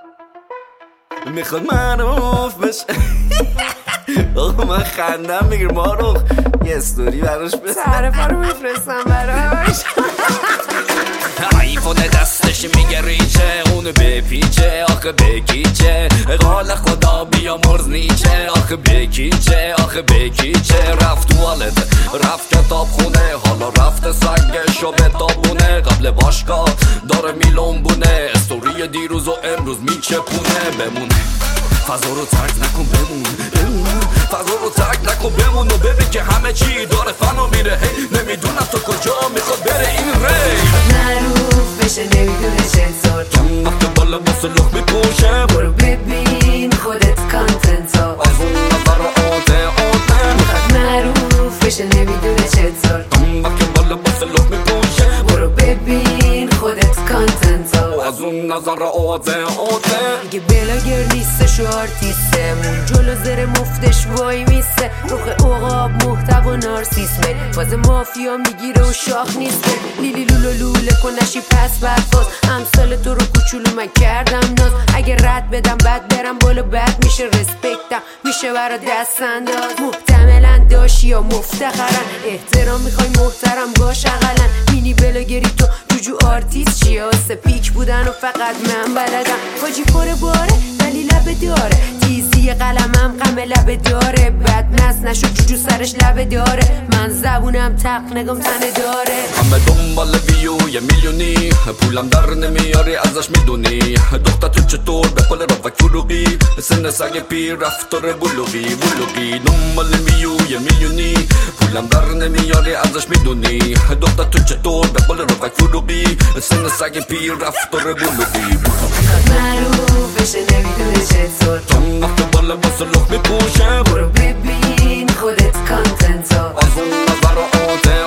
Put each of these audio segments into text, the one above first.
میخواد معروف بشه. آقا من خندم بگیر ماروخ یه استوری براش بزن تعرفه رو میفرستم براش. آیفون دستش میگه ریچه اونو بپیچه آخه بکیچه قال خدا بیا مرز نیچه آخه بکیچه آخه بکیچه رفت توالت رفت کتاب خونه حالا رفت سگشو به تابونه قبل باشگاه داره میلونبونه استوری دیروز و امروز میچپونه بمونه فضا رو ترک نکن بمون فضا رو ترک نکن بمون و ببین که همه چی داره فنا میره هی نمیدونم تو کجا میخواد بره این ری معروف بشه نمیدونه چطور چون وقت بالا واسه لخ میپوشه برو ببین خودت کانتنت ها از اون نظر آته میخواد معروف بشه نمیدونه چطور چون وقت بالا واسه لخ میپوشه برو ببین خودت کانتنت ها از اون نظر آته دیگه بلاگر نیستش و آرتیستمون جلو زر مفتش وای میسته روخ اوقاب محتوا نارسیسمه باز مافیا میگیره و شاخ نیسته لیلی لولو لوله کنشی پس برفاز امثال تو رو کوچولو من کردم ناز اگه رد بدم بد برم بالا بد میشه رسپکتم میشه برا دست انداز محتملا داشی یا مفتخرن احترام میخوای محترم باش اقلن مینی بلاگری تو جوجو آرتیست چیه واسه پیک بودن و فقط من بلدم حاجی پر باره ولی لبه داره تیزی قلمم غم لبه داره بد نس نشو جوجو سرش لبه داره من زبونم تق نگم تنه داره همه دنبال ویو یه میلیونی پولم در نمیاری ازش میدونی دختر تو چطور به پل رفک فروغی سن سگ پیر رفتار بلوغی دنبال ویو یه میلیونی پولم در نمیاری ازش میدونی دختر تو چطور به پل رفک فروغی سن سگ پیر رفتار بلوغی معروف بشه نمیدونه چطور چون وقت بالا واسه لخ میپوشه برو ببین خودت کانتنت ها از اون نظر آته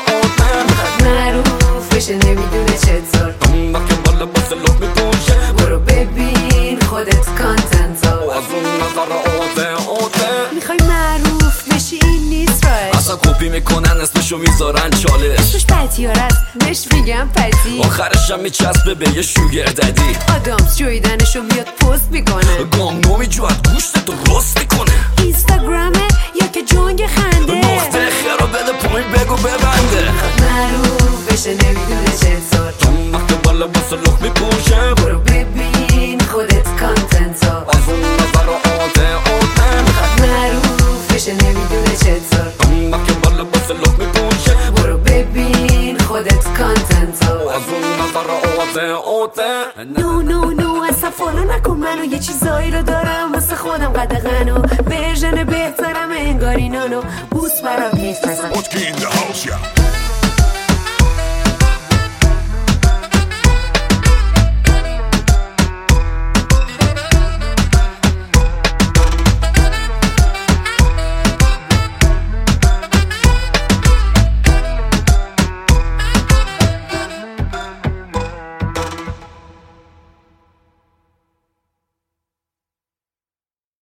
معروف بشه نمیدونه چطور چون وقت بالا واسه لخ میپوشه برو ببین خودت کانتنت ها از اون نظر آته میخوای معروف بشی این نیست راش اصلا کپی میکنن اسمشو میذارن چالش اسمش پتیار است بهش میگم پتی آخرش هم میچسبه به یه شوگر ددی آدامس جویدنشو میاد پست میکنه گام نمیجواد گوشت تو رست میکنه اینستاگرامه یا که جنگ خنده نقطه خیرو بده پایین بگو ببنده معروف بشه نمیدونه چطور چون وقت بالا واسه لخ میپوشه برو ببین خودت کانتنت ها از اون نظر آته معروف بشه نمیدونه چطور چون وقت بالا واسه لخ میپوشه برو ببین خودت کانتنت ها از اون نظر آته نو اصلا فالو نکن منو یه چیزایی رو دارم واسه خودم قدغنو ورژن بهترم انگاری نانو بوس برام نیست What's in the house, yeah?